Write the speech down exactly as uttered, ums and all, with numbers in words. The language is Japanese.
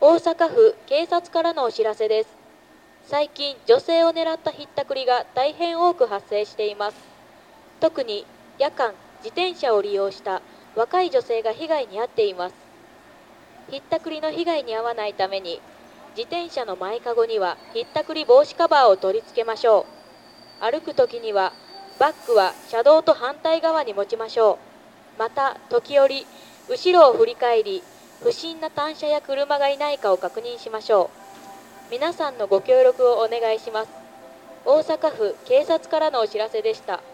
大阪府警察からのお知らせです。最近、女性を狙ったひったくりが大変多く発生しています。特に夜間、自転車を利用した若い女性が被害に遭っています。ひったくりの被害に遭わないために、自転車の前かごにはひったくり防止カバーを取り付けましょう。歩くときには、バッグは車道と反対側に持ちましょう。また、時折、後ろを振り返り、不審な単車や車がいないかを確認しましょう。皆さんのご協力をお願いします。大阪府警察からのお知らせでした。